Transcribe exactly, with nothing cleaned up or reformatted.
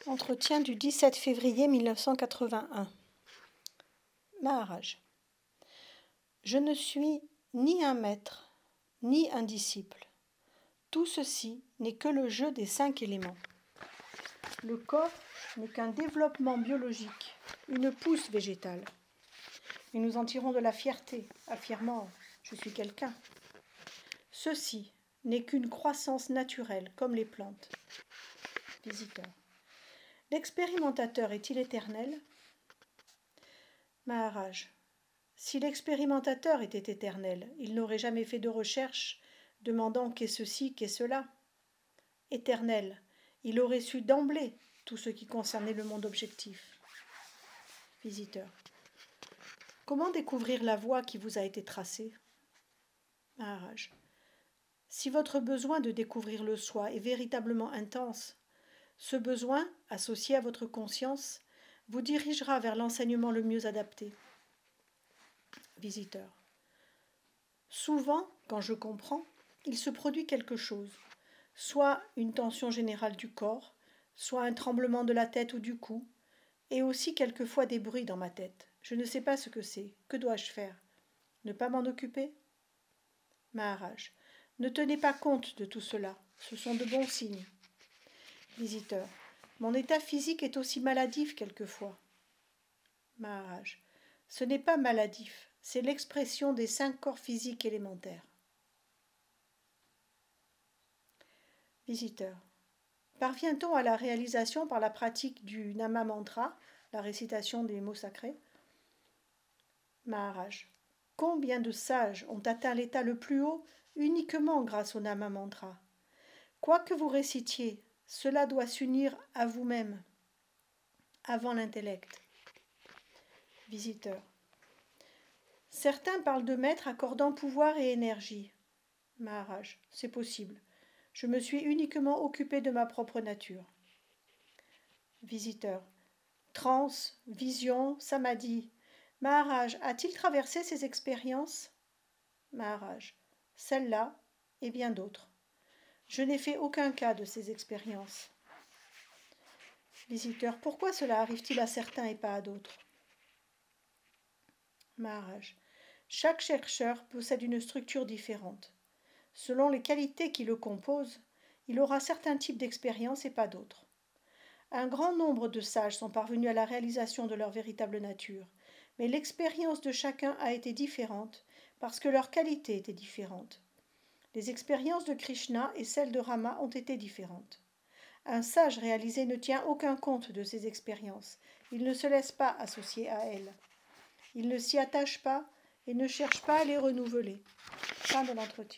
Entretien du dix-sept février mille neuf cent quatre-vingt-un. Maharaj. Je ne suis ni un maître, ni un disciple. Tout ceci n'est que le jeu des cinq éléments. Le corps n'est qu'un développement biologique, une pousse végétale. Et nous en tirons de la fierté, affirmant « je suis quelqu'un ». Ceci n'est qu'une croissance naturelle, comme les plantes. Visiteur. L'expérimentateur est-il éternel? Maharaj. Si l'expérimentateur était éternel, il n'aurait jamais fait de recherche demandant qu'est ceci, qu'est cela. Éternel, il aurait su d'emblée tout ce qui concernait le monde objectif. Visiteur. Comment découvrir la voie qui vous a été tracée? Maharaj. Si votre besoin de découvrir le soi est véritablement intense, ce besoin, associé à votre conscience, vous dirigera vers l'enseignement le mieux adapté. Visiteur. Souvent, quand je comprends, il se produit quelque chose, soit une tension générale du corps, soit un tremblement de la tête ou du cou, et aussi quelquefois des bruits dans ma tête. Je ne sais pas ce que c'est. Que dois-je faire? Ne pas m'en occuper? Maharaj. Ne tenez pas compte de tout cela. Ce sont de bons signes. Visiteur. Mon état physique est aussi maladif quelquefois. Maharaj. Ce n'est pas maladif, c'est l'expression des cinq corps physiques élémentaires. Visiteur. Parvient-on à la réalisation par la pratique du Nama Mantra, la récitation des mots sacrés? Maharaj. Combien de sages ont atteint l'état le plus haut uniquement grâce au Nama Mantra? Quoi que vous récitiez, cela doit s'unir à vous-même, avant l'intellect. Visiteur. Certains parlent de maître accordant pouvoir et énergie. Maharaj. C'est possible. Je me suis uniquement occupé de ma propre nature. Visiteur. Transe, vision, samadhi. Maharaj a-t-il traversé ces expériences? Maharaj. Celle-là et bien d'autres. Je n'ai fait aucun cas de ces expériences. Visiteur. Pourquoi cela arrive-t-il à certains et pas à d'autres? Maharaj. Chaque chercheur possède une structure différente. Selon les qualités qui le composent, il aura certains types d'expériences et pas d'autres. Un grand nombre de sages sont parvenus à la réalisation de leur véritable nature, mais l'expérience de chacun a été différente parce que leur qualité était différente. Les expériences de Krishna et celles de Rama ont été différentes. Un sage réalisé ne tient aucun compte de ces expériences. Il ne se laisse pas associer à elles. Il ne s'y attache pas et ne cherche pas à les renouveler. Fin de l'entretien.